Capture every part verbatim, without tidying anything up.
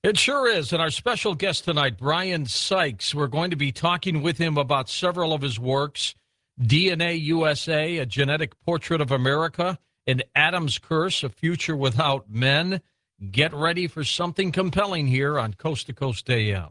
It sure is. And our special guest tonight, Brian Sykes, we're going to be talking with him about several of his works, D N A U S A, A Genetic Portrait of America, and Adam's Curse, A Future Without Men. Get ready for something compelling here on Coast to Coast A M.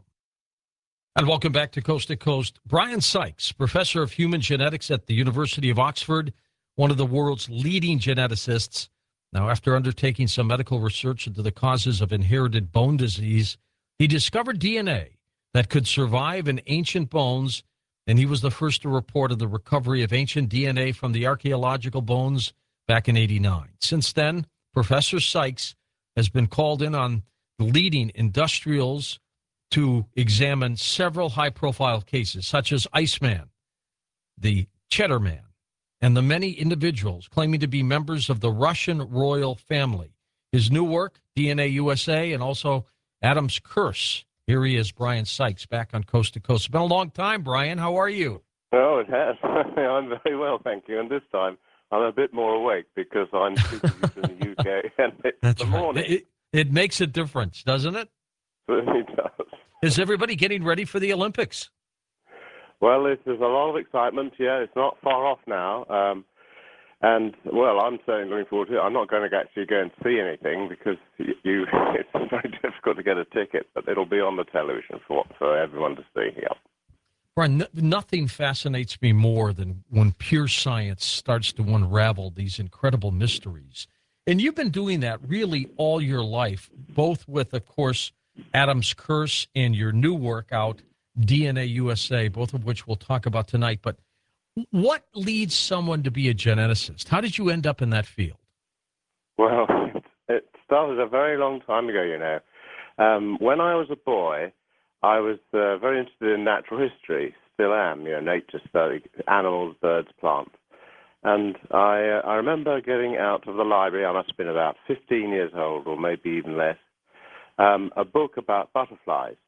And welcome back to Coast to Coast. Brian Sykes, professor of human genetics at the University of Oxford, one of the world's leading geneticists. Now, after undertaking some medical research into the causes of inherited bone disease, he discovered D N A that could survive in ancient bones, and he was the first to report of the recovery of ancient D N A from the archaeological bones back in eighty-nine. Since then, Professor Sykes has been called in on leading industrials to examine several high-profile cases, such as Iceman, the Cheddar Man, and the many individuals claiming to be members of the Russian royal family. His new work, D N A U S A, and also Adam's Curse. Here he is, Brian Sykes, back on Coast to Coast. It's been a long time, Brian. How are you? Oh, it has. I'm very well, thank you. And this time, I'm a bit more awake because I'm speaking in the U K, and it's That's the right. morning. It, it makes a difference, doesn't it? Certainly does. Is everybody getting ready for the Olympics? Well, there's, there's a lot of excitement. Yeah, it's not far off now. Um, and, well, I'm certainly looking forward to it. I'm not going to actually go and see anything because you, you it's very difficult to get a ticket, but it'll be on the television for, for everyone to see. Yeah. Brian, n- nothing fascinates me more than when pure science starts to unravel these incredible mysteries. And you've been doing that really all your life, both with, of course, Adam's Curse and your new work out, D N A U S A, both of which we'll talk about tonight. But what leads someone to be a geneticist? How did you end up in that field? Well, it started a very long time ago, you know. Um, when I was a boy, I was uh, very interested in natural history, still am, you know, nature study, animals, birds, plants. And I, uh, I remember getting out of the library, I must have been about fifteen years old or maybe even less, um, a book about butterflies,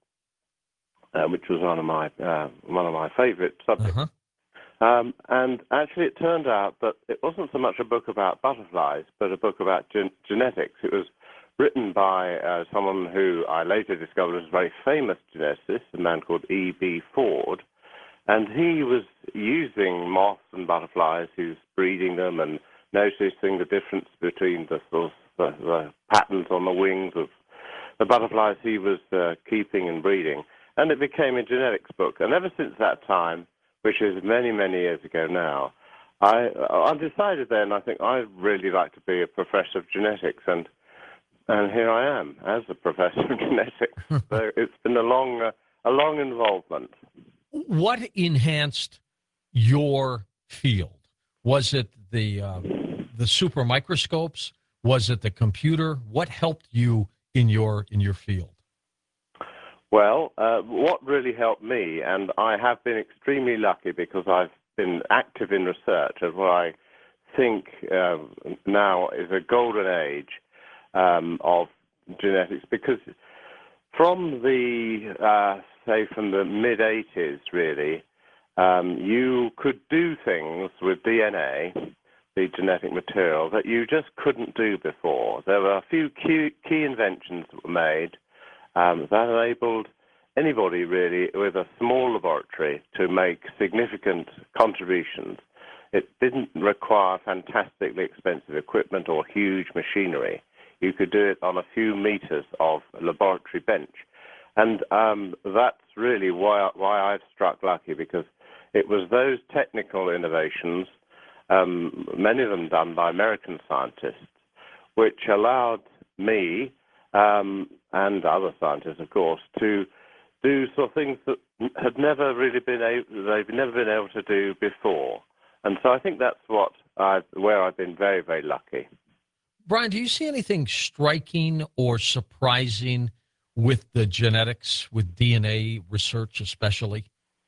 uh, which was one of my, uh, one of my favorite subjects. Uh-huh. Um, and actually it turned out that it wasn't so much a book about butterflies, but a book about gen- genetics. It was written by uh, someone who I later discovered was a very famous geneticist, a man called E B Ford. And he was using moths and butterflies, he was breeding them and noticing the difference between the, sort of, the, the patterns on the wings of the butterflies he was uh, keeping and breeding. And it became a genetics book. And ever since that time, which is many, many years ago now, I, I decided then, I think I'd really like to be a professor of genetics. And And here I am as a professor of genetics. So it's been a long, uh, a long involvement. What enhanced your field? Was it the uh, the super microscopes? Was it the computer? What helped you in your in your field? Well, uh, what really helped me, and I have been extremely lucky because I've been active in research of what I think uh, now is a golden age um, of genetics, because from the, uh, say, from the mid-eighties, really, um, you could do things with D N A, the genetic material, that you just couldn't do before. There were a few key, key inventions that were made um, that enabled anybody, really, with a small laboratory to make significant contributions. It didn't require fantastically expensive equipment or huge machinery. You could do it on a few meters of laboratory bench. And um, that's really why, why I've struck lucky, because it was those technical innovations, um, many of them done by American scientists, which allowed me, um, and other scientists, of course, to do sort of things that had never really been able, they've never been able to do before. And so I think that's what I've, where I've been very, very lucky. Brian, do you see anything striking or surprising with the genetics, with D N A research especially?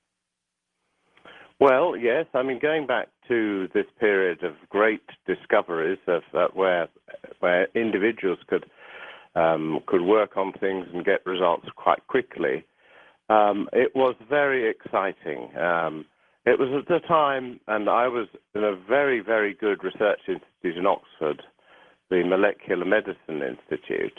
Well, yes. I mean, going back to this period of great discoveries of uh, where where individuals could um, could work on things and get results quite quickly, um, it was very exciting. Um, it was at the time, and I was in a very, very good research institute in Oxford, the Molecular Medicine Institute,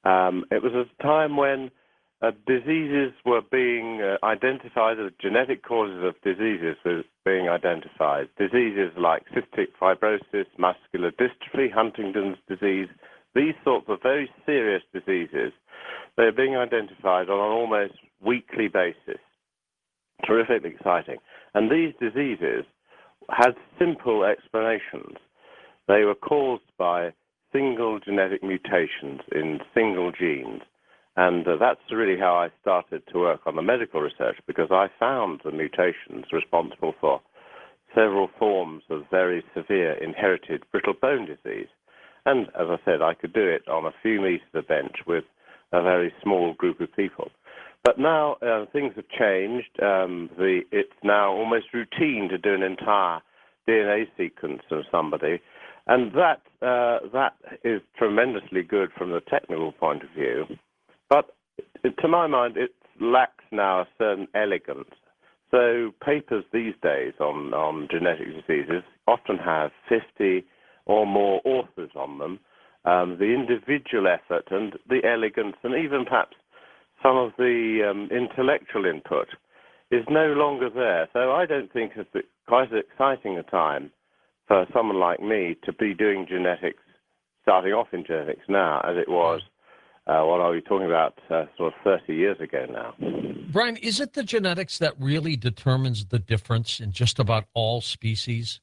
Um, it was a time when uh, diseases were being uh, identified, the genetic causes of diseases were being identified. Diseases like cystic fibrosis, muscular dystrophy, Huntington's disease, these sorts of very serious diseases, they're being identified on an almost weekly basis. Terrifically exciting. And these diseases had simple explanations. They were caused by single genetic mutations in single genes. And uh, that's really how I started to work on the medical research, because I found the mutations responsible for several forms of very severe inherited brittle bone disease. And as I said, I could do it on a few meters of bench with a very small group of people. But now uh, things have changed. Um, the, it's now almost routine to do an entire D N A sequence of somebody. And that, uh, that is tremendously good from the technical point of view. But to my mind, it lacks now a certain elegance. So papers these days on, on genetic diseases often have fifty or more authors on them. Um, the individual effort and the elegance and even perhaps some of the um, intellectual input is no longer there. So I don't think it's quite as exciting a time for someone like me to be doing genetics, starting off in genetics now, as it was, uh, what are we talking about, uh, sort of thirty years ago now. Brian, is it the genetics that really determines the difference in just about all species?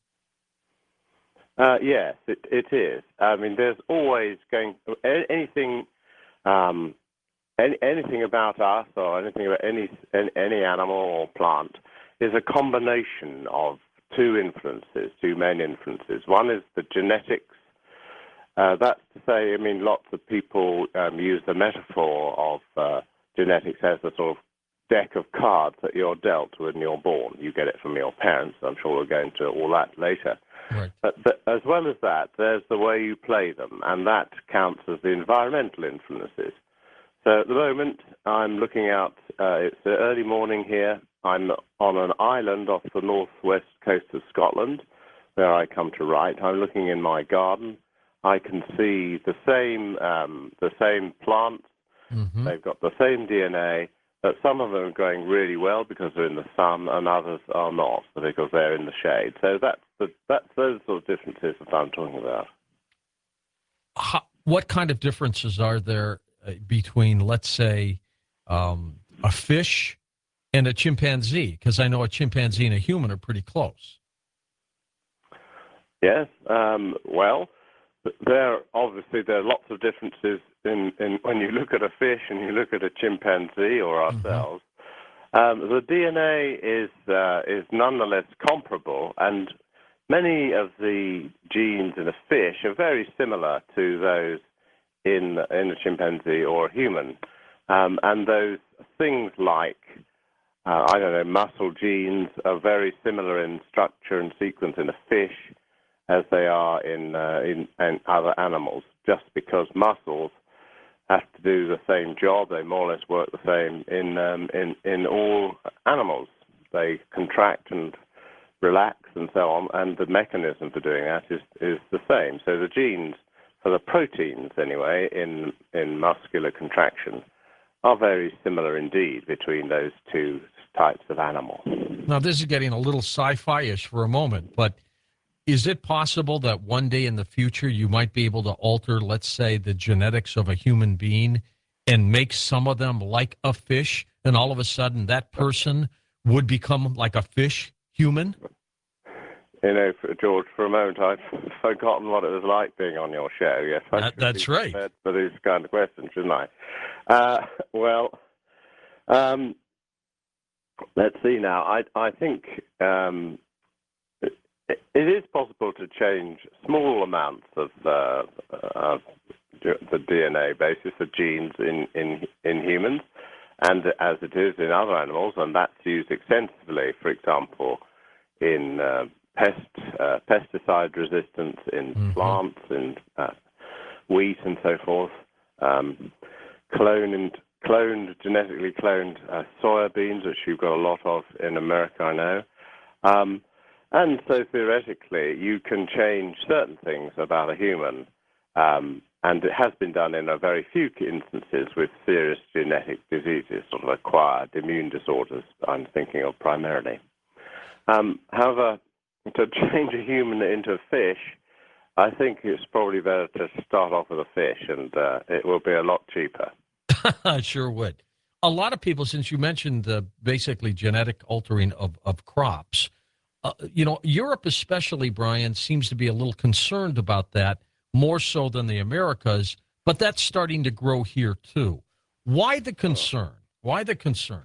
Uh, yes, it, it is. I mean, there's always going, anything... Um, Any, anything about us or anything about any, any any animal or plant is a combination of two influences, two main influences. One is the genetics. Uh, that's to say, I mean, lots of people um, use the metaphor of uh, genetics as a sort of deck of cards that you're dealt when you're born. You get it from your parents. I'm sure we'll go into all that later. Right. But, but as well as that, there's the way you play them, and that counts as the environmental influences. So at the moment, I'm looking out, uh, it's the early morning here. I'm on an island off the northwest coast of Scotland, where I come to write. I'm looking in my garden. I can see the same, um, the same plants. Mm-hmm. They've got the same D N A, but some of them are growing really well because they're in the sun, and others are not because they're in the shade. So that's, the, that's those sort of differences that I'm talking about. How, what kind of differences are there between, let's say, um, a fish and a chimpanzee? Because I know a chimpanzee and a human are pretty close. Yes. Um, well, there obviously there are lots of differences in, in when you look at a fish and you look at a chimpanzee or ourselves. Mm-hmm. Um, the D N A is uh, is nonetheless comparable, and many of the genes in a fish are very similar to those in in a chimpanzee or a human. Um, and those things like, uh, I don't know, muscle genes are very similar in structure and sequence in a fish as they are in, uh, in, in other animals, just because muscles have to do the same job. They more or less work the same in, um, in, in all animals. They contract and relax and so on, and the mechanism for doing that is, is the same. So the genes, for the proteins anyway, in, in muscular contraction, are very similar indeed between those two types of animal. Now, this is getting a little sci-fi-ish for a moment, but is it possible that one day in the future you might be able to alter, let's say, the genetics of a human being and make some of them like a fish, and all of a sudden that person would become like a fish human? You know, George, for a moment I'd forgotten what it was like being on your show. Yes, I that, that's right. For these kind of questions, shouldn't I? Uh, well, um, let's see now. I, I think um, it, it is possible to change small amounts of, uh, of the D N A basis, the genes in, in, in humans, and as it is in other animals, and that's used extensively, for example, in uh, pest, uh, pesticide resistance in mm-hmm. plants, in uh, wheat and so forth, um, cloned, cloned, genetically cloned uh, soybeans, which you've got a lot of in America, I know. Um, and so theoretically, you can change certain things about a human um, and it has been done in a very few instances with serious genetic diseases, sort of acquired immune disorders, I'm thinking of primarily. Um, however, to change a human into a fish, I think it's probably better to start off with a fish, and uh, it will be a lot cheaper. Sure would. A lot of people, since you mentioned uh, basically genetic altering of, of crops, uh, you know, Europe especially, Brian, seems to be a little concerned about that, more so than the Americas, but that's starting to grow here too. Why the concern? Why the concern?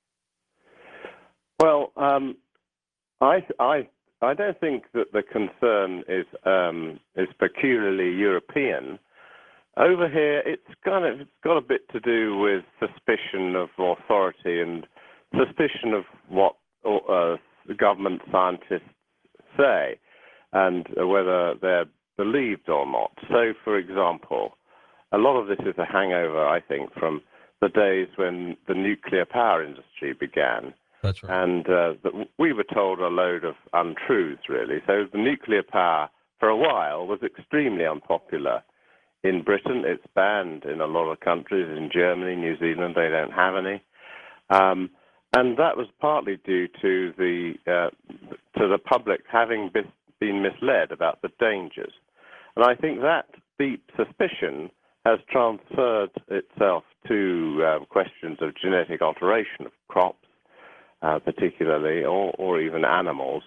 Well, um, I, I, I don't think that the concern is um, is peculiarly European. Over here, it's kind of it's got a bit to do with suspicion of authority and suspicion of what uh, government scientists say and whether they're believed or not. So, for example, a lot of this is a hangover, I think, from the days when the nuclear power industry began. That's right. And uh, we were told a load of untruths, really. So the nuclear power, for a while, was extremely unpopular. In Britain, it's banned in a lot of countries. In Germany, New Zealand, they don't have any. Um, and that was partly due to the uh, to the public having been misled about the dangers. And I think that deep suspicion has transferred itself to uh, questions of genetic alteration of crops, uh, particularly, or, or even animals.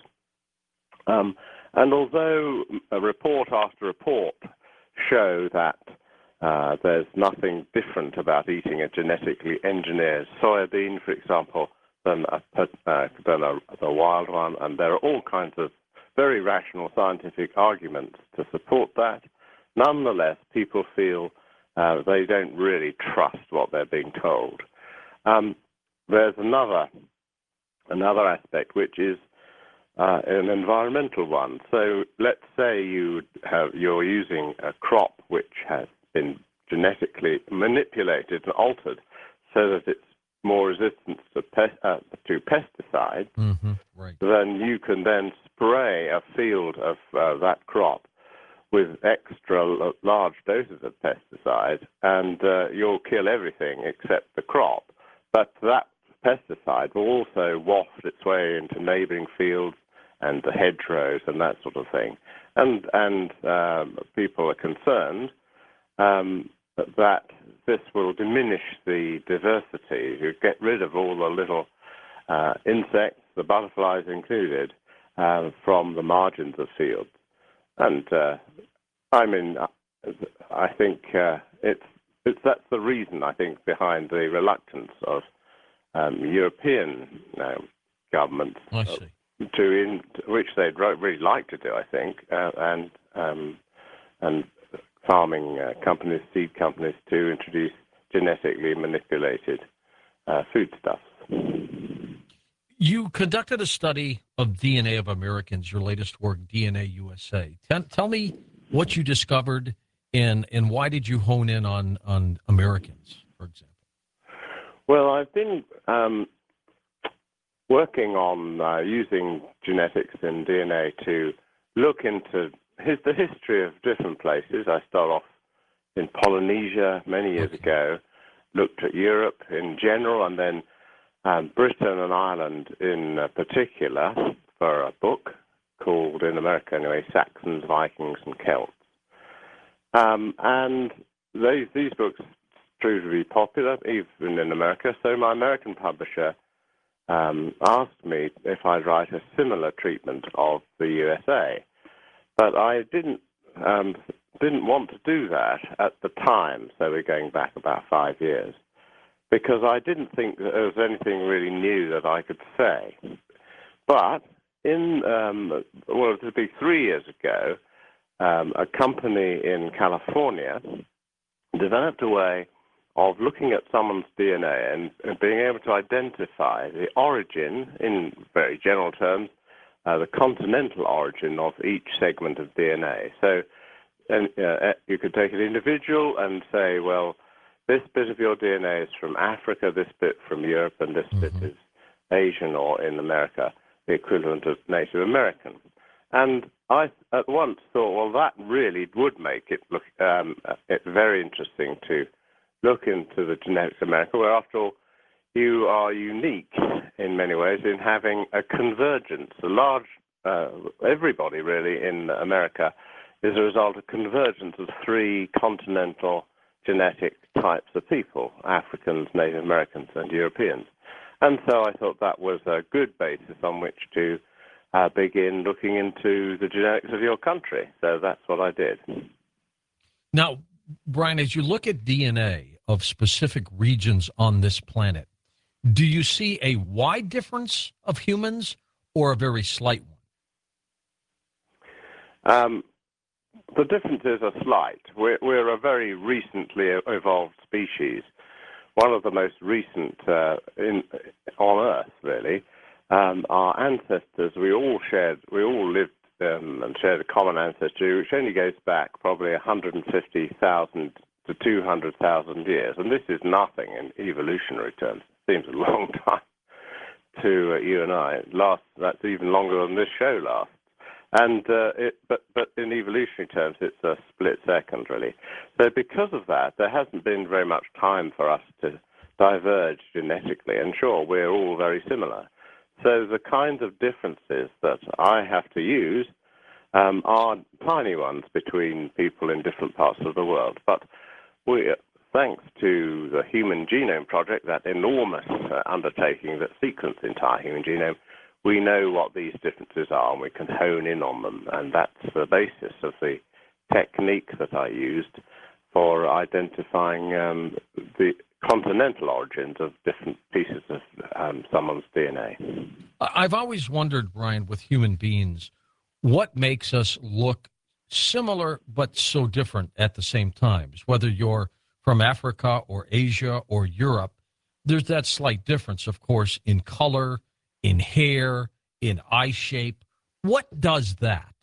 Um, and although a report after report show that uh, there's nothing different about eating a genetically engineered soybean, for example, than a, uh, than a, a wild one, and there are all kinds of very rational scientific arguments to support that. Nonetheless, people feel uh, they don't really trust what they're being told. Um, there's another another aspect, which is Uh, an environmental one. So let's say you have, you're using a crop which has been genetically manipulated and altered so that it's more resistant to, pest, uh, to pesticides, Mm-hmm. Right. then you can then spray a field of uh, that crop with extra l- large doses of pesticide, and uh, you'll kill everything except the crop. But that pesticide will also waft its way into neighboring fields and the hedgerows and that sort of thing. And and um, people are concerned um, that this will diminish the diversity. You get rid of all the little uh, insects, the butterflies included, uh, from the margins of fields. And uh, I mean, I think uh, it's, it's that's the reason, I think, behind the reluctance of um, European uh, governments. I see. To in which they'd really like to do, I think, uh, and um, and farming uh, companies, seed companies, to introduce genetically manipulated uh, foodstuffs. You conducted a study of D N A of Americans, your latest work, D N A U S A. Tell, tell me what you discovered, and and why did you hone in on on Americans, for example? Well, I've been um, working on uh, using genetics in D N A to look into his, the history of different places. I start off in Polynesia many years Okay. ago, looked at Europe in general, and then um, Britain and Ireland in uh, particular for a book called, in America anyway, Saxons, Vikings, and Celts. Um, and these, these books proved to be popular, even in America, so my American publisher Um, asked me if I'd write a similar treatment of the U S A, but I didn't um, didn't want to do that at the time. So we're going back about five years because I didn't think that there was anything really new that I could say. But in um, well, it'll be three years ago, um, a company in California developed a way of looking at someone's D N A and, and being able to identify the origin, in very general terms, uh, the continental origin of each segment of D N A. So and, uh, you could take an individual and say, well, this bit of your D N A is from Africa, this bit from Europe, and this mm-hmm. bit is Asian or in America, the equivalent of Native American. And I at once thought, well, that really would make it look um, it very interesting to look into the genetics of America, where, after all, you are unique in many ways in having a convergence. A large, uh, everybody really in America is a result of convergence of three continental genetic types of people: Africans, Native Americans, and Europeans. And so I thought that was a good basis on which to uh, begin looking into the genetics of your country. So that's what I did. Now, Brian, as you look at D N A of specific regions on this planet, do you see a wide difference of humans or a very slight one? Um, the differences are slight. We're, we're a very recently evolved species, one of the most recent uh, in, on Earth, really. Um, our ancestors, we all shared, we all lived um, and shared a common ancestry, which only goes back probably one hundred fifty thousand to two hundred thousand years. And this is nothing in evolutionary terms. It seems a long time to uh, you and I. It lasts, that's even longer than this show lasts. And uh, it, but but in evolutionary terms, it's a split second, really. So because of that, there hasn't been very much time for us to diverge genetically. And sure, we're all very similar. So the kinds of differences that I have to use um, are tiny ones between people in different parts of the world. But we, thanks to the Human Genome Project, that enormous uh, undertaking that sequences the entire human genome, we know what these differences are, and we can hone in on them. And that's the basis of the technique that I used for identifying um, the continental origins of different pieces of um, someone's D N A. I've always wondered, Brian, with human beings, what makes us look similar but so different at the same time? Whether you're from Africa or Asia or Europe, there's that slight difference, of course, in color, in hair, in eye shape. What does that?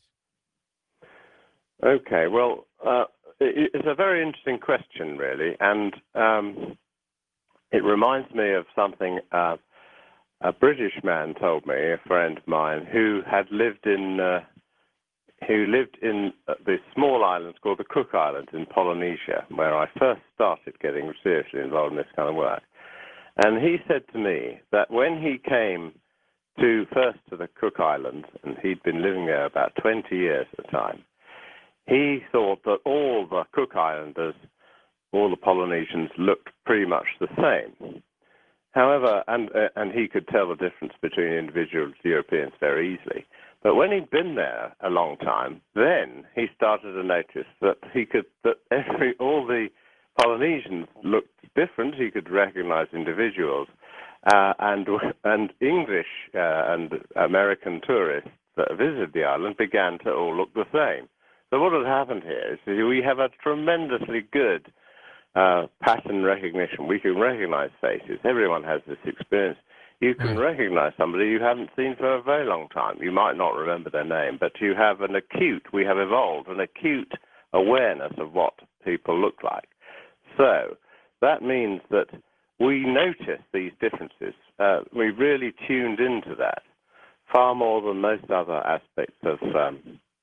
Okay, well, uh, it, it's a very interesting question, really, and um, it reminds me of something uh, a British man told me, a friend of mine, who had lived in uh, who lived in uh, this small island called the Cook Islands in Polynesia, where I first started getting seriously involved in this kind of work. And he said to me that when he came to first to the Cook Islands, and he'd been living there about twenty years at the time, he thought that all the Cook Islanders, all the Polynesians, looked pretty much the same. However, and uh, and he could tell the difference between individual Europeans very easily. But when he'd been there a long time, then he started to notice that he could that every all the Polynesians looked different. He could recognize individuals, uh, and and English uh, and American tourists that visited the island began to all look the same. So what had happened here is we have a tremendously good uh, pattern recognition. We can recognize faces. Everyone has this experience. You can recognize somebody you haven't seen for a very long time. You might not remember their name, but you have an acute, we have evolved an acute awareness of what people look like. So that means that we notice these differences. Uh, we really tuned into that far more than most other aspects of um,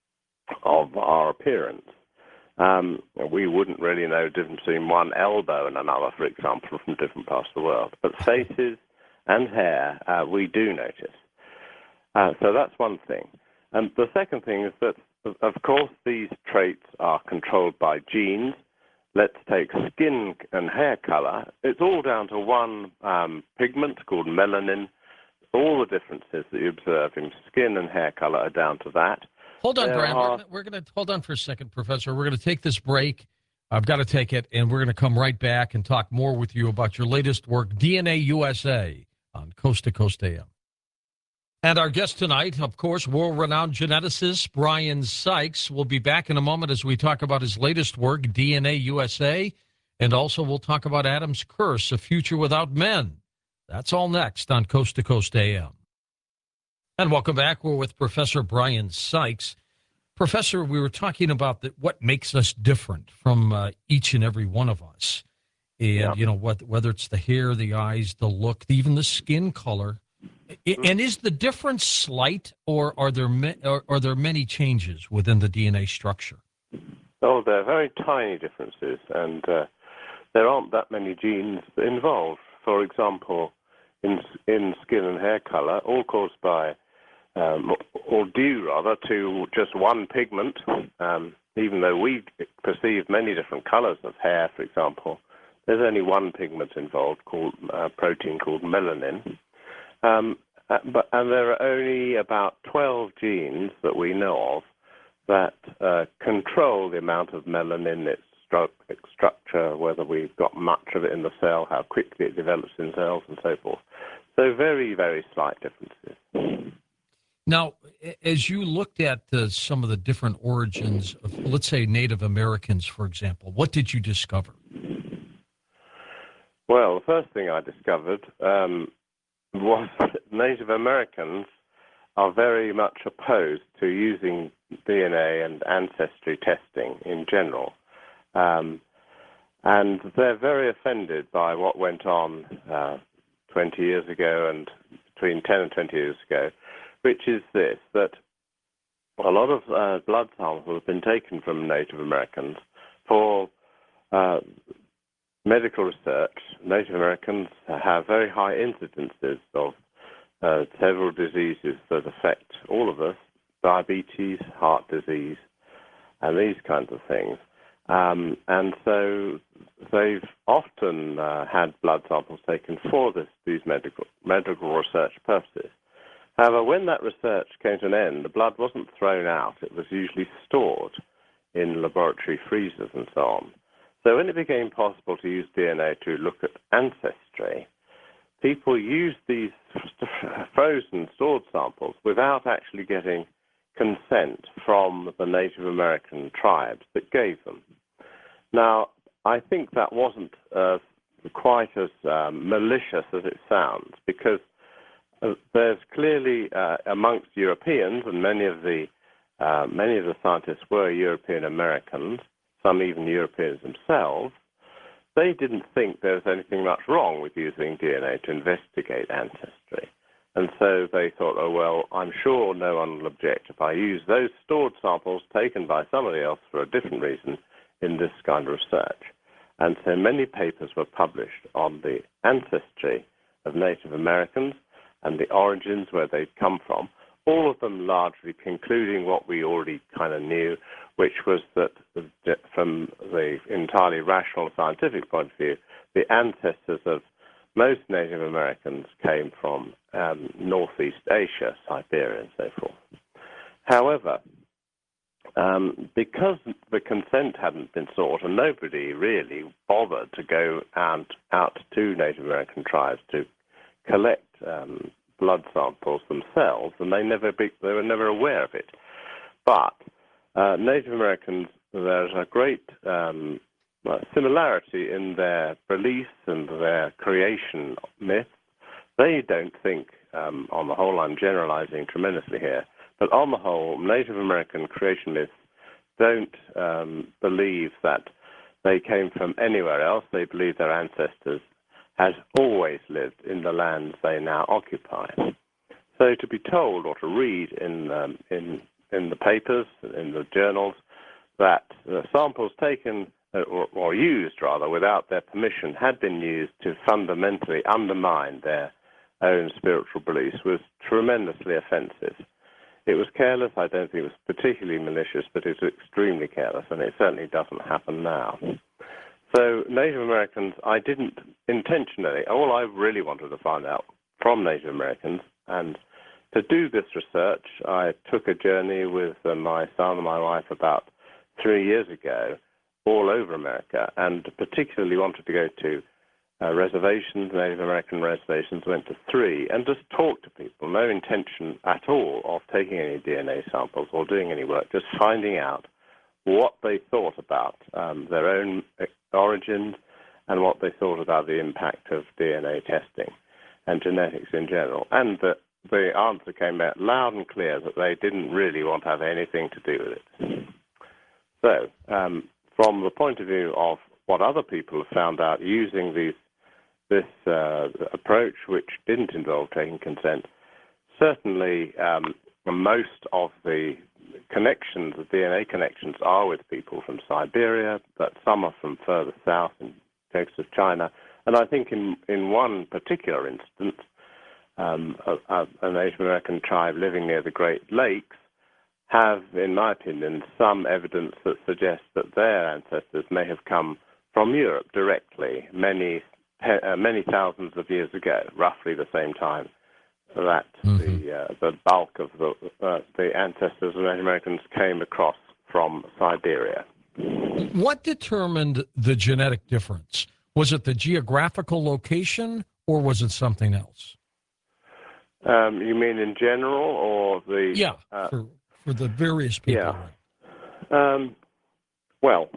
of our appearance. Um, we wouldn't really know the difference between one elbow and another, for example, from different parts of the world. But faces and hair, uh, we do notice. Uh, so that's one thing. And the second thing is that, of course, these traits are controlled by genes. Let's take skin and hair color. It's all down to one um, pigment called melanin. All the differences that you observe in skin and hair color are down to that. Hold on, There Brian. are... We're, we're going to hold on for a second, Professor. We're going to take this break. I've got to take it, and we're going to come right back and talk more with you about your latest work, D N A U S A, on Coast to Coast A M. And our guest tonight, of course, world-renowned geneticist Brian Sykes, will be back in a moment as we talk about his latest work, D N A U S A, and also we'll talk about Adam's Curse, A Future Without Men. That's all next on Coast to Coast A M. And welcome back. We're with Professor Brian Sykes. Professor, we were talking about the, what makes us different from uh, each and every one of us. And, yeah. you know, what, whether it's the hair, the eyes, the look, even the skin color. I- And is the difference slight, or are there ma- are, are there many changes within the D N A structure? Oh, there are very tiny differences, and uh, there aren't that many genes involved. For example, in in skin and hair color, all caused by, um, or due rather, to just one pigment. Um, even though we perceive many different colors of hair, for example, there's only one pigment involved, called uh, protein called melanin. Um, uh, but and there are only about twelve genes that we know of that uh, control the amount of melanin, its, stru- its structure, whether we've got much of it in the cell, how quickly it develops in cells, and so forth. So very, very slight differences. Now, a- as you looked at the, some of the different origins of, let's say, Native Americans, for example, what did you discover? Well, the first thing I discovered um, was that Native Americans are very much opposed to using D N A and ancestry testing in general. Um, and they're very offended by what went on uh, twenty years ago and between ten and twenty years ago, which is this, that a lot of uh, blood samples have been taken from Native Americans for uh, medical research. Native Americans have very high incidences of uh, several diseases that affect all of us, diabetes, heart disease, and these kinds of things. Um, and so they've often uh, had blood samples taken for this, these medical, medical research purposes. However, when that research came to an end, the blood wasn't thrown out. It was usually stored in laboratory freezers and so on. So when it became possible to use D N A to look at ancestry, people used these frozen stored samples without actually getting consent from the Native American tribes that gave them. Now, I think that wasn't uh, quite as um, malicious as it sounds, because uh, there's clearly uh, amongst Europeans, and many of the uh, many of the scientists were European Americans, some even Europeans themselves. They didn't think there was anything much wrong with using D N A to investigate ancestry. And so they thought, oh, well, I'm sure no one will object if I use those stored samples taken by somebody else for a different reason in this kind of research. And so many papers were published on the ancestry of Native Americans and the origins where they'd come from, all of them largely concluding what we already kind of knew, which was that from the entirely rational scientific point of view, the ancestors of most Native Americans came from um, Northeast Asia, Siberia, and so forth. However, um, because the consent hadn't been sought and nobody really bothered to go out, out to Native American tribes to collect um, blood samples themselves, and they never be, they were never aware of it. But uh, Native Americans, there's a great um, similarity in their beliefs and their creation myths. They don't think, um, on the whole, I'm generalizing tremendously here, but on the whole, Native American creation myths don't um, believe that they came from anywhere else. They believe their ancestors had always lived in the lands they now occupy. So to be told or to read in um, in in the papers, in the journals, that the samples taken or, or used rather without their permission had been used to fundamentally undermine their own spiritual beliefs was tremendously offensive. It was careless. I don't think it was particularly malicious, but it was extremely careless, and it certainly doesn't happen now. So Native Americans, I didn't intentionally, all I really wanted to find out from Native Americans, and to do this research, I took a journey with uh, my son and my wife about three years ago all over America, and particularly wanted to go to uh, reservations, Native American reservations, went to three, and just talk to people. No intention at all of taking any D N A samples or doing any work, just finding out what they thought about um, their own origins and what they thought about the impact of D N A testing and genetics in general. And the, the answer came out loud and clear that they didn't really want to have anything to do with it. So um, from the point of view of what other people have found out using these, this uh, approach, which didn't involve taking consent, certainly um, most of the connections, the D N A connections, are with people from Siberia, but some are from further south in the coast of China. And I think in, in one particular instance, um, a, a, a Native American tribe living near the Great Lakes have, in my opinion, some evidence that suggests that their ancestors may have come from Europe directly many, uh, many thousands of years ago, roughly the same time that mm-hmm. the uh, the bulk of the uh, the ancestors of Native Americans came across from Siberia. What determined the genetic difference? Was it the geographical location, or was it something else? Um, you mean in general, or the yeah uh, for for the various people? Yeah. Um, well,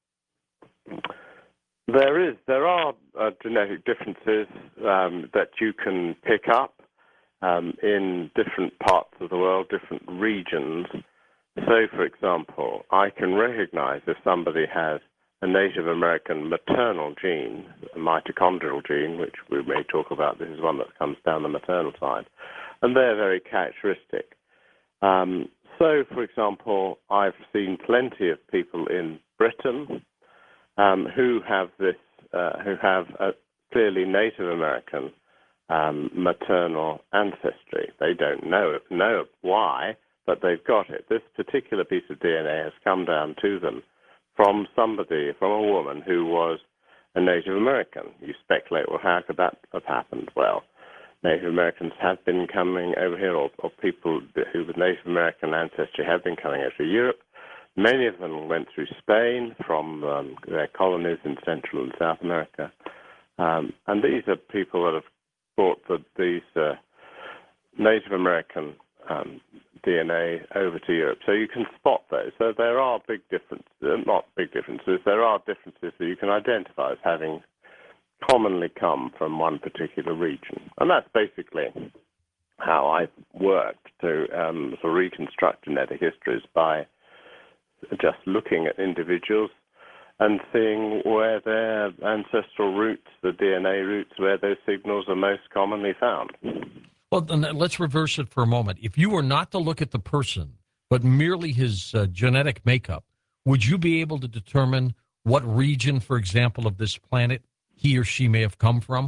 there is there are uh, genetic differences um, that you can pick up. Um, in different parts of the world, different regions. So, for example, I can recognize if somebody has a Native American maternal gene, a mitochondrial gene, which we may talk about. This is one that comes down the maternal side, and they're very characteristic. Um, so, for example, I've seen plenty of people in Britain um, who have this, uh, who have a clearly Native American Um, maternal ancestry. They don't know know why, but they've got it. This particular piece of D N A has come down to them from somebody, from a woman who was a Native American. You speculate, well, how could that have happened? Well, Native Americans have been coming over here, or, or people who with Native American ancestry have been coming over to Europe. Many of them went through Spain from um, their colonies in Central and South America. Um, and these are people that have brought the, these uh, Native American um, D N A over to Europe. So you can spot those. So there are big differences, uh, not big differences, there are differences that you can identify as having commonly come from one particular region. And that's basically how I worked to um, sort of reconstruct genetic histories, by just looking at individuals and seeing where their ancestral roots, the D N A roots, where those signals are most commonly found. Well, then let's reverse it for a moment. If you were not to look at the person, but merely his uh, genetic makeup, would you be able to determine what region, for example, of this planet he or she may have come from?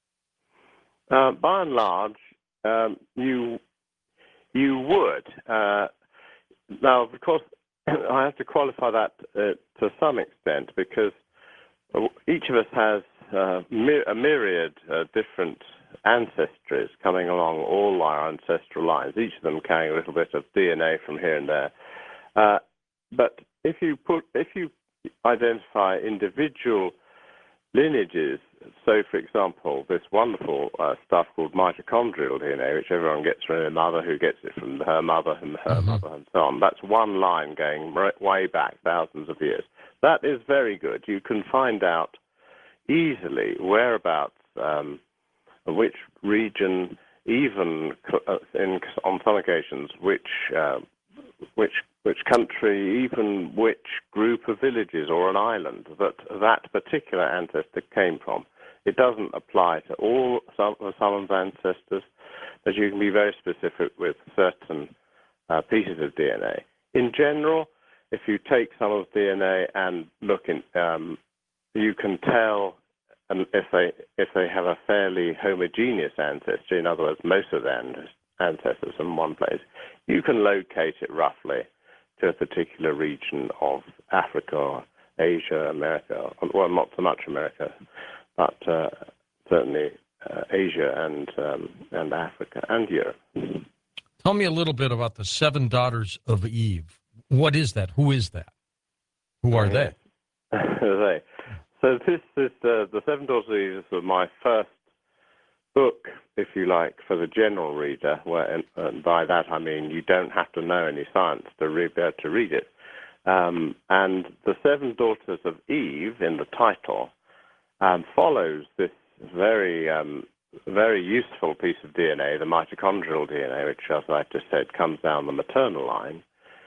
Uh, by and large, um, you you would. Uh, now, of course, I have to qualify that uh, to some extent, because each of us has uh, my- a myriad of different ancestries coming along all our ancestral lines, each of them carrying a little bit of D N A from here and there. Uh, but if you put, if you identify individual lineages, so for example, this wonderful uh, stuff called mitochondrial D N A, which everyone gets from their mother, who gets it from her mother and her mm-hmm. mother, and so on. That's one line going way back thousands of years. That is very good. You can find out easily whereabouts, um, which region, even in, on some occasions, which uh, which which country, even which group of villages or an island that that particular ancestor came from. It doesn't apply to all someone's ancestors, but you can be very specific with certain uh, pieces of D N A. In general, if you take some of D N A and look in, um, you can tell um, if they if they have a fairly homogeneous ancestry. In other words, most of their ancestors from one place. You can locate it roughly to a particular region of Africa, or Asia, America. Well, not so much America, but uh, certainly uh, Asia and um, and Africa and Europe. Tell me a little bit about the seven daughters of Eve. What is that? Who is that? Who are they? they. So this is the, the Seven Daughters of Eve is my first book, if you like, for the general reader. Where, and, and by that I mean you don't have to know any science to re- be able to read it. Um, and the Seven Daughters of Eve in the title um, follows this very um, very useful piece of D N A, the mitochondrial D N A, which, as I just said, comes down the maternal line.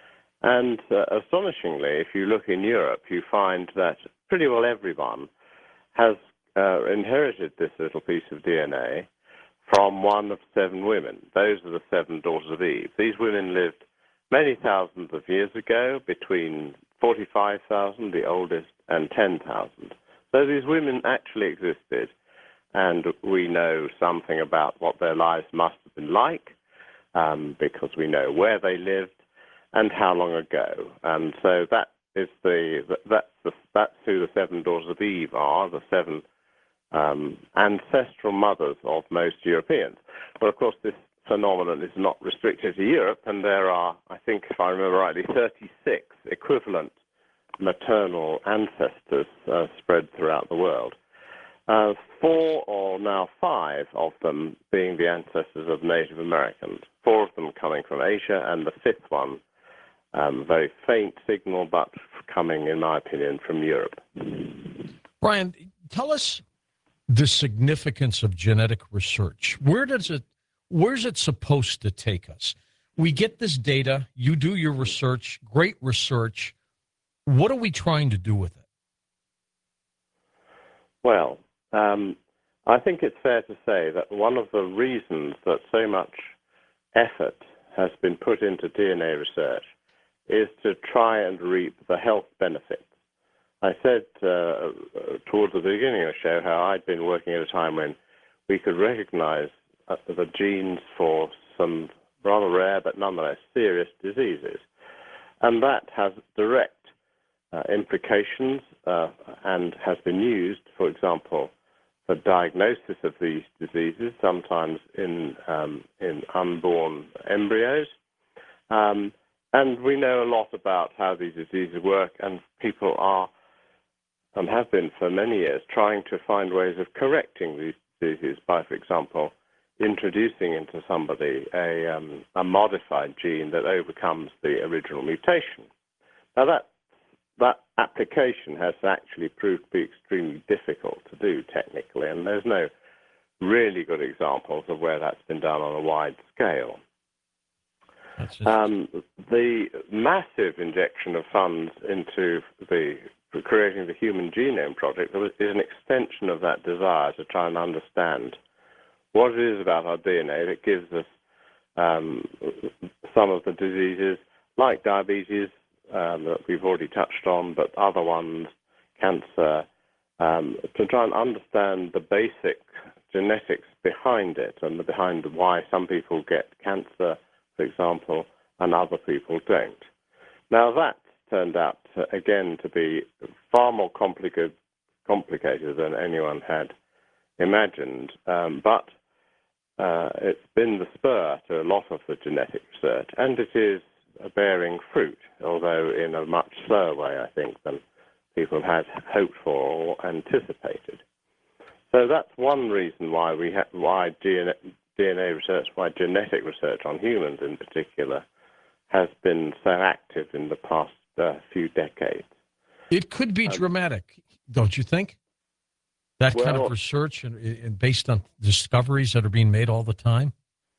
And uh, astonishingly, if you look in Europe, you find that pretty well everyone has uh, inherited this little piece of D N A from one of seven women. Those are the seven daughters of Eve. These women lived many thousands of years ago, between forty-five thousand, the oldest, and ten thousand. So these women actually existed, and we know something about what their lives must have been like, um, because we know where they lived and how long ago. And so that is the that's the that's who the seven daughters of Eve are, the seven um, ancestral mothers of most Europeans. But of course, this phenomenon is not restricted to Europe, and there are, I think, if I remember rightly, thirty-six equivalent maternal ancestors uh, spread throughout the world. Uh, four or now five of them being the ancestors of Native Americans, four of them coming from Asia, and the fifth one, um, very faint signal, but coming, in my opinion, from Europe. Brian, tell us the significance of genetic research. Where does it, where's it supposed to take us? We get this data, you do your research, great research. What are we trying to do with it? Well, um, I think it's fair to say that one of the reasons that so much effort has been put into D N A research is to try and reap the health benefits. I said uh, towards the beginning of the show how I'd been working at a time when we could recognize uh, the genes for some rather rare but nonetheless serious diseases. And that has direct uh, implications uh, and has been used, for example, for diagnosis of these diseases, sometimes in, um, in unborn embryos. Um, and we know a lot about how these diseases work, and people are and have been for many years trying to find ways of correcting these diseases by, for example, introducing into somebody a, um, a modified gene that overcomes the original mutation. Now, that, that application has actually proved to be extremely difficult to do technically, and there's no really good examples of where that's been done on a wide scale. Um, the massive injection of funds into the creating the Human Genome Project is an extension of that desire to try and understand what it is about our D N A that gives us um, some of the diseases like diabetes um, that we've already touched on, but other ones, cancer, um, to try and understand the basic genetics behind it and behind why some people get cancer, for example, and other people don't. Now, that turned out, to, again, to be far more complicated, complicated than anyone had imagined, um, but uh, it's been the spur to a lot of the genetic research, and it is bearing fruit, although in a much slower way, I think, than people had hoped for or anticipated. So that's one reason why we ha- why D N A, D N A research, why genetic research on humans in particular, has been so active in the past uh, few decades. It could be um, dramatic, don't you think? That well, kind of research and, and based on discoveries that are being made all the time?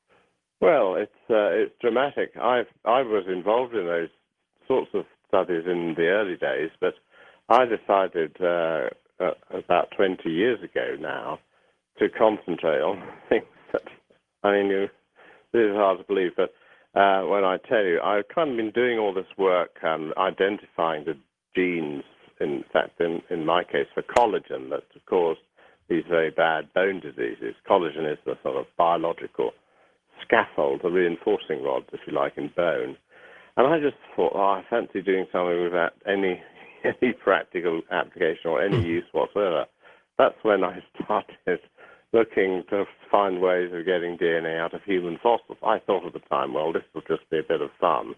Well, it's uh, it's dramatic. I I was involved in those sorts of studies in the early days, but I decided uh, uh, about twenty years ago now to concentrate on things that, I mean, you, this is hard to believe, but uh, when I tell you, I've kind of been doing all this work and identifying the genes, in fact, in, in my case, for collagen that cause these very bad bone diseases. Collagen is the sort of biological scaffold, the reinforcing rod, if you like, in bone. And I just thought, oh, I fancy doing something without any any practical application or any use whatsoever. That's when I started looking to find ways of getting D N A out of human fossils. I thought at the time, well, this will just be a bit of fun,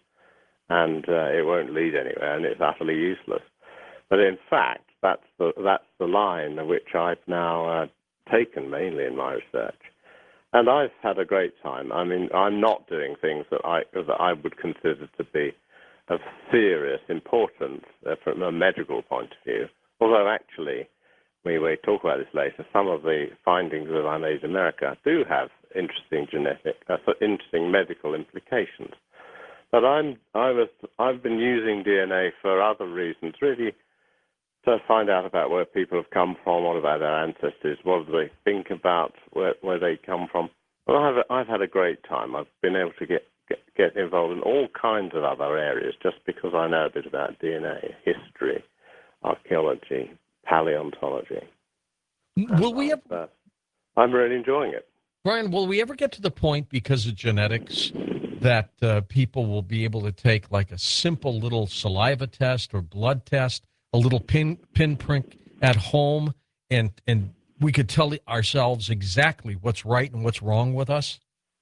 and uh, it won't lead anywhere, and it's utterly useless. But in fact, that's the that's the line which I've now uh, taken mainly in my research. And I've had a great time. I mean, I'm not doing things that I that I would consider to be of serious importance uh, from a medical point of view. Although actually, we may talk about this later, some of the findings that I made in America do have interesting genetic, uh, interesting medical implications. But I'm I was I've been using D N A for other reasons, really, to find out about where people have come from, what about their ancestors, what do they think about where, where they come from. Well, I've, I've had a great time. I've been able to get, get, get involved in all kinds of other areas just because I know a bit about D N A, history, archaeology, paleontology. Will we And ever, uh, I'm really enjoying it. Brian, will we ever get to the point because of genetics that uh, people will be able to take like a simple little saliva test or blood test, a little pin pinprick at home, and and we could tell ourselves exactly what's right and what's wrong with us?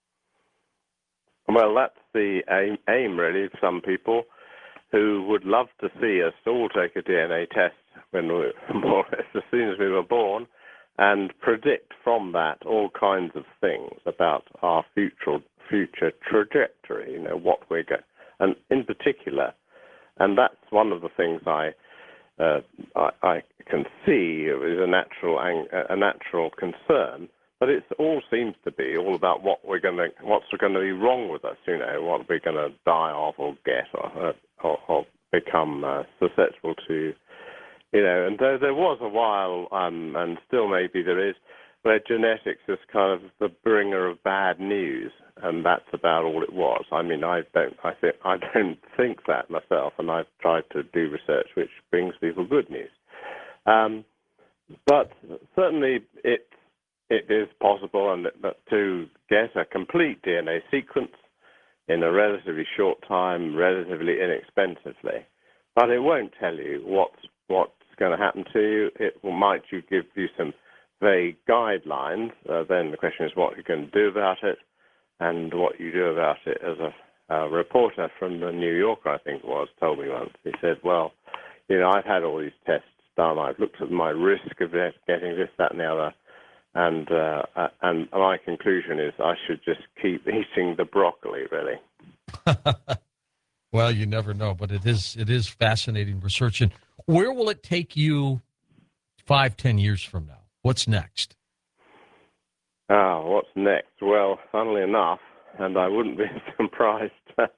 Well, that's the aim, aim really, of some people who would love to see us all take a D N A test when we, more or less as soon as we were born, and predict from that all kinds of things about our future future trajectory. You know what we're going, and in particular, and that's one of the things I uh, I, I can see is a natural a natural concern. But it all seems to be all about what we're going to, what's going to be wrong with us. You know, what we're going to die of or get or or, or become uh, susceptible to. You know, and though there was a while, um, and still maybe there is, where genetics is kind of the bringer of bad news, and that's about all it was. I mean, I don't, I think, I don't think that myself, and I've tried to do research which brings people good news. Um, but certainly, it it is possible, and that to get a complete D N A sequence in a relatively short time, relatively inexpensively, but it won't tell you what's what's going to happen to you. It will, might you give you some vague guidelines. Uh, then the question is what you can do about it, and what you do about it. As a, a reporter from the New Yorker, I think it was, told me once. He said, "Well, you know, I've had all these tests done. I've looked at my risk of getting this, that, and the other, and uh, and my conclusion is I should just keep eating the broccoli, really." Well, you never know, but it is it is fascinating research. And where will it take you five, ten years from now? What's next? Oh, what's next? Well, funnily enough, and I wouldn't be surprised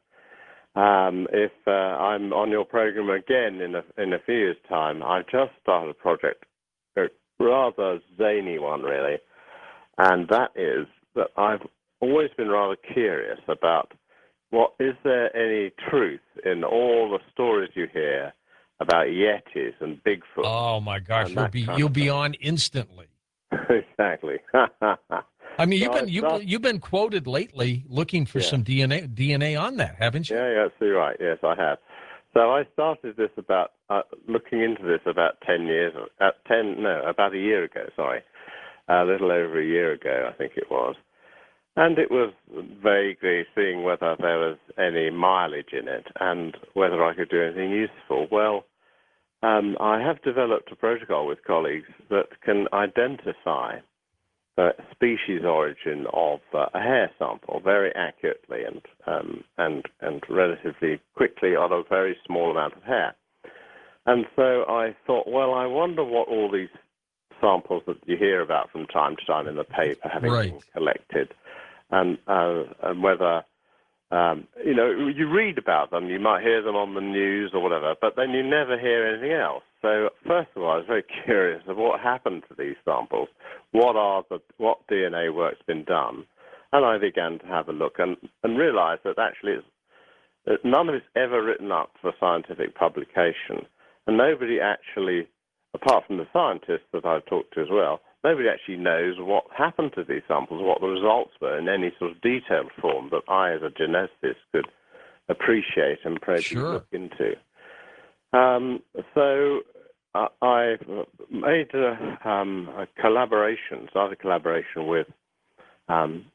um, if uh, I'm on your program again in a in a few years' time. I've just started a project, a rather zany one, really, and that is that I've always been rather curious about what is there any truth in all the stories you hear about Yetis and Bigfoot? Oh my gosh, and you'll that be kind you'll of be thing. on instantly. Exactly. I mean, So you've I been you've start- you've been quoted lately looking for Yeah. some D N A D N A on that, haven't you? Yeah, yeah, absolutely right. Yes, I have. So I started this about uh, looking into this about ten years, uh, ten no, about a year ago. Sorry, a little over a year ago, I think it was. And it was vaguely seeing whether there was any mileage in it and whether I could do anything useful. Well, um, I have developed a protocol with colleagues that can identify the species origin of uh, a hair sample very accurately and, um, and, and relatively quickly on a very small amount of hair. And so I thought, well, I wonder what all these samples that you hear about from time to time in the paper having Right. been collected, and, uh, and whether, um, you know, you read about them, you might hear them on the news or whatever, but then you never hear anything else. So first of all, I was very curious of what happened to these samples. What are the what D N A work's been done? And I began to have a look and, and realize that actually it's, that none of it's ever written up for scientific publication. And nobody actually, apart from the scientists that I've talked to as well, nobody actually knows what happened to these samples, what the results were in any sort of detailed form that I, as a geneticist, could appreciate and probably Sure. look into. Um, so uh, I made a, um, a collaboration, started a collaboration with um,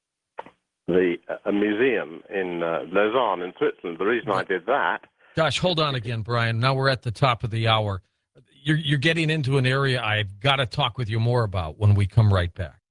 the a museum in uh, Lausanne in Switzerland. The reason I did that. Gosh, hold on again, Brian. Now we're at the top of the hour. You're you're getting into an area I've got to talk with you more about when we come right back.